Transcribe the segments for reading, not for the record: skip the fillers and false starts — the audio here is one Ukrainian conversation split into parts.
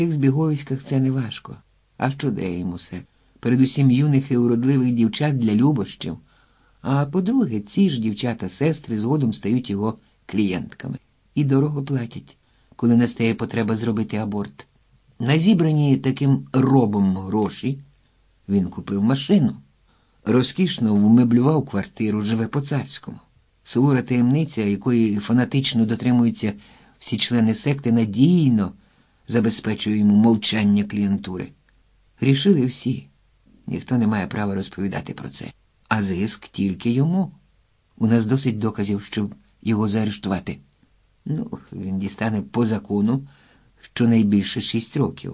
В цих збіговиськах це не важко. А що дає йому все? Передусім юних і уродливих дівчат для любощів. А по-друге, ці ж дівчата-сестри згодом стають його клієнтками. І дорого платять, коли настає потреба зробити аборт. На зібрані таким робом гроші він купив машину. Розкішно вмеблював квартиру, живе по-царському. Сувора таємниця, якої фанатично дотримуються всі члени секти, надійно забезпечує йому мовчання клієнтури. Рішили всі. Ніхто не має права розповідати про це. А зиск тільки йому. У нас досить доказів, щоб його заарештувати. Він дістане по закону щонайбільше 6 років.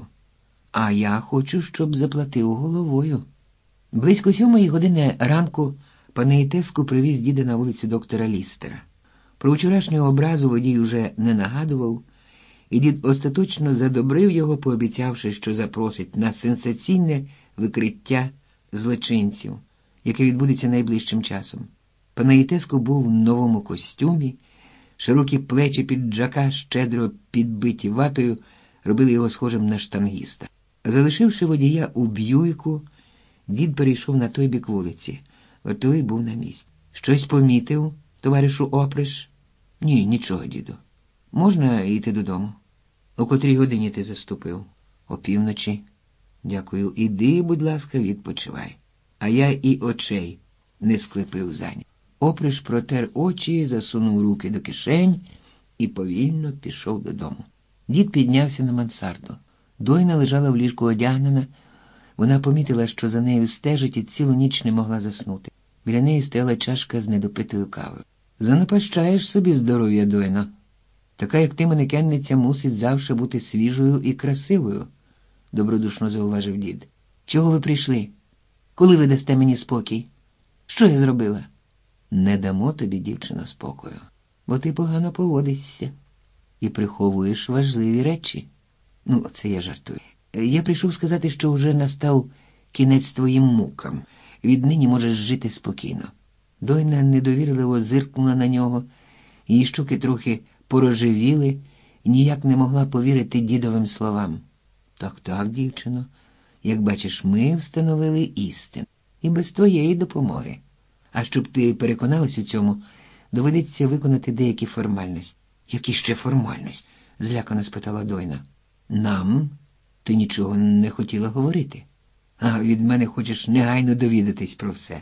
А я хочу, щоб заплатив головою. Близько 7 години ранку Панеїтеску привіз діда на вулицю доктора Лістера. Про вчорашнього образу водій уже не нагадував, і дід остаточно задобрив його, пообіцявши, що запросить на сенсаційне викриття злочинців, яке відбудеться найближчим часом. Панеїтеску був в новому костюмі, широкі плечі піджака, щедро підбиті ватою, робили його схожим на штангіста. Залишивши водія у Б'юйку, дід перейшов на той бік вулиці. Вартовий був на місці. «Щось помітив, товаришу Оприш?» «Ні, нічого, діду. Можна йти додому?» «О котрій годині ти заступив?» «О півночі». «Дякую. Іди, будь ласка, відпочивай. А я і очей не склепив за ніч». Оприш протер очі, засунув руки до кишень і повільно пішов додому. Дід піднявся на мансарду. Дойна лежала в ліжку одягнена. Вона помітила, що за нею стежить, і цілу ніч не могла заснути. Біля неї стояла чашка з недопитою кавою. «Занапащаєш собі здоров'я, Дойно. Така, як ти, манекенниця, мусить завжди бути свіжою і красивою», – добродушно зауважив дід. «Чого ви прийшли? Коли ви дасте мені спокій? Що я зробила?» «Не дамо тобі, дівчино, спокою, бо ти погано поводишся і приховуєш важливі речі». Це я жартую. Я прийшов сказати, що вже настав кінець твоїм мукам. Віднині можеш жити спокійно. Дойна недовірливо зиркнула на нього, її щоки трохи порожевіли і ніяк не могла повірити дідовим словам. Так, дівчино, як бачиш, ми встановили істину. І без твоєї допомоги. А щоб ти переконалась у цьому, доведеться виконати деякі формальності. Які ще формальності? Злякано спитала Дойна. Нам? Ти нічого не хотіла говорити. А від мене хочеш негайно довідатись про все.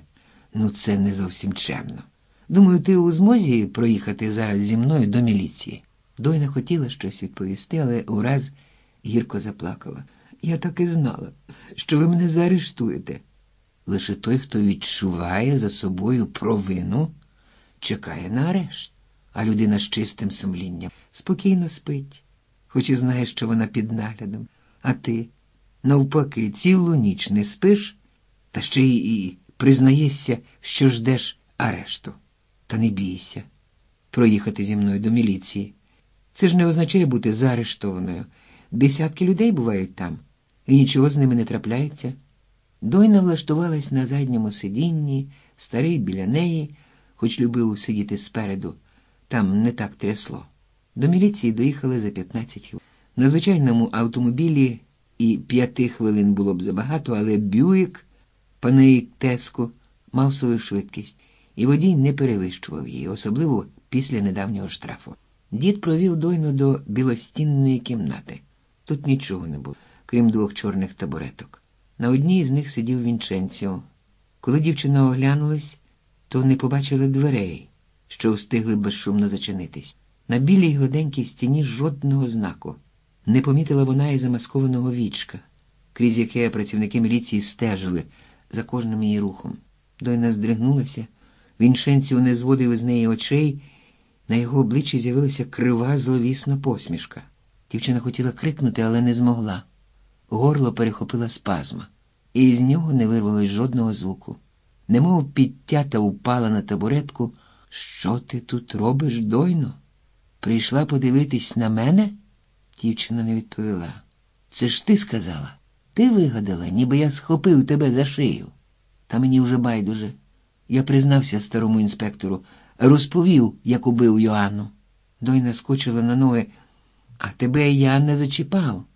Це не зовсім чемно. Думаю, ти у змозі проїхати зараз зі мною до міліції. Дойна хотіла щось відповісти, але ураз гірко заплакала. Я так і знала, що ви мене заарештуєте. Лише той, хто відчуває за собою провину, чекає на арешт. А людина з чистим сумлінням спокійно спить, хоч і знає, що вона під наглядом. А ти, навпаки, цілу ніч не спиш, та ще й признаєшся, що ждеш арешту. Та не бійся проїхати зі мною до міліції. Це ж не означає бути заарештованою. Десятки людей бувають там, і нічого з ними не трапляється. Дойна влаштувалась на задньому сидінні, старий біля неї, хоч любив сидіти спереду. Там не так трясло. До міліції доїхали за 15 хвилин. На звичайному автомобілі і 5 хвилин було б забагато, але Б'юїк, Панеїтеску, мав свою швидкість, і водій не перевищував її, особливо після недавнього штрафу. Дід провів Дойну до білостінної кімнати. Тут нічого не було, крім 2 чорних табуреток. На одній з них сидів Вінченціо. Коли дівчина оглянулась, то не побачила дверей, що встигли безшумно зачинитись. На білій гладенькій стіні жодного знаку. Не помітила вона і замаскованого вічка, крізь яке працівники міліції стежили за кожним її рухом. Дойна здригнулася, Вінченціо не зводив із неї очей, на його обличчі з'явилася крива зловісна посмішка. Дівчина хотіла крикнути, але не змогла. Горло перехопила спазма, і з нього не вирвалось жодного звуку. Немов підтята упала на табуретку. «Що ти тут робиш, Дойно? Прийшла подивитись на мене?» Дівчина не відповіла. «Це ж ти сказала? Ти вигадала, ніби я схопив тебе за шию. Та мені вже байдуже. Я признався старому інспектору, розповів, як убив Йоанну». Дойна скочила на ноги. «А тебе я не зачіпав.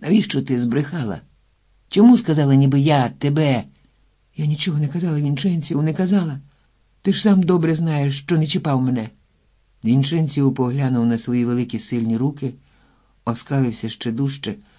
Навіщо ти збрехала? Чому сказала, ніби я тебе? Я нічого не казала, Вінченціо, не казала. Ти ж сам добре знаєш, що не чіпав мене. Вінченціо поглянув на свої великі сильні руки, оскалився ще дужче,